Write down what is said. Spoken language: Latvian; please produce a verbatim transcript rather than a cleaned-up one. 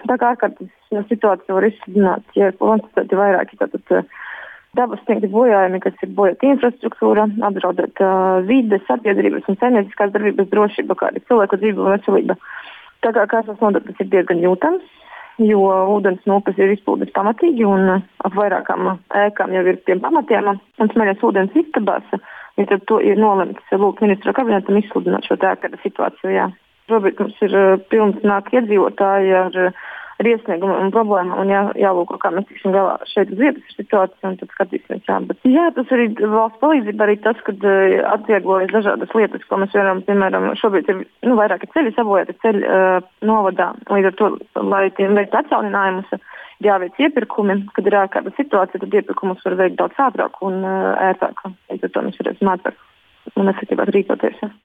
Tā kā ārkārtas situācija var izsludināt, ja ir konstatēti vairāki tātad dabas sniegti bojājumi, kas ir bojāta infrastruktūra, apdraudēt uh, vide, sabiedrības un saimnieciskās darbības drošība, kā arī cilvēku dzīvība un veselība. Tā kā kārtas nodoklis ir diezgan jūtams, jo ūdens nopes ir izplūdes pamatīgi un uh, ap vairākām ēkām jau ir pie pamatiem un smeļas ūdens istabās. Līdz ar to ir nolemts lūk ministra kabinetam izsludināt šo ārkārtas situāciju. Jā. Šobrīd mums ir uh, pilns nāk iedzīvotāji ar uh, ar iesniegumu un problēmu un jā, jālūko, kā mēs tiksim galā šeit uz vietas situāciju un tad skatīsimies. Jā, bet, jā tas arī valsts palīdzība, arī tas, kad uh, atvieglojas dažādas lietas, ko mēs varam, piemēram, šobrīd ir nu, vairāki ceļi sabojāti ceļi uh, novadā. Līdz ar to, lai tiem veikt atjauninājumus, ir jāveic iepirkumi, kad ir ārkārtas situācija, tad iepirkumus var veikt daudz ātrāk un uh, ērtāk. Līdz ar to mēs varēsim ātrāk un efektīvāk rīkoties. Jā.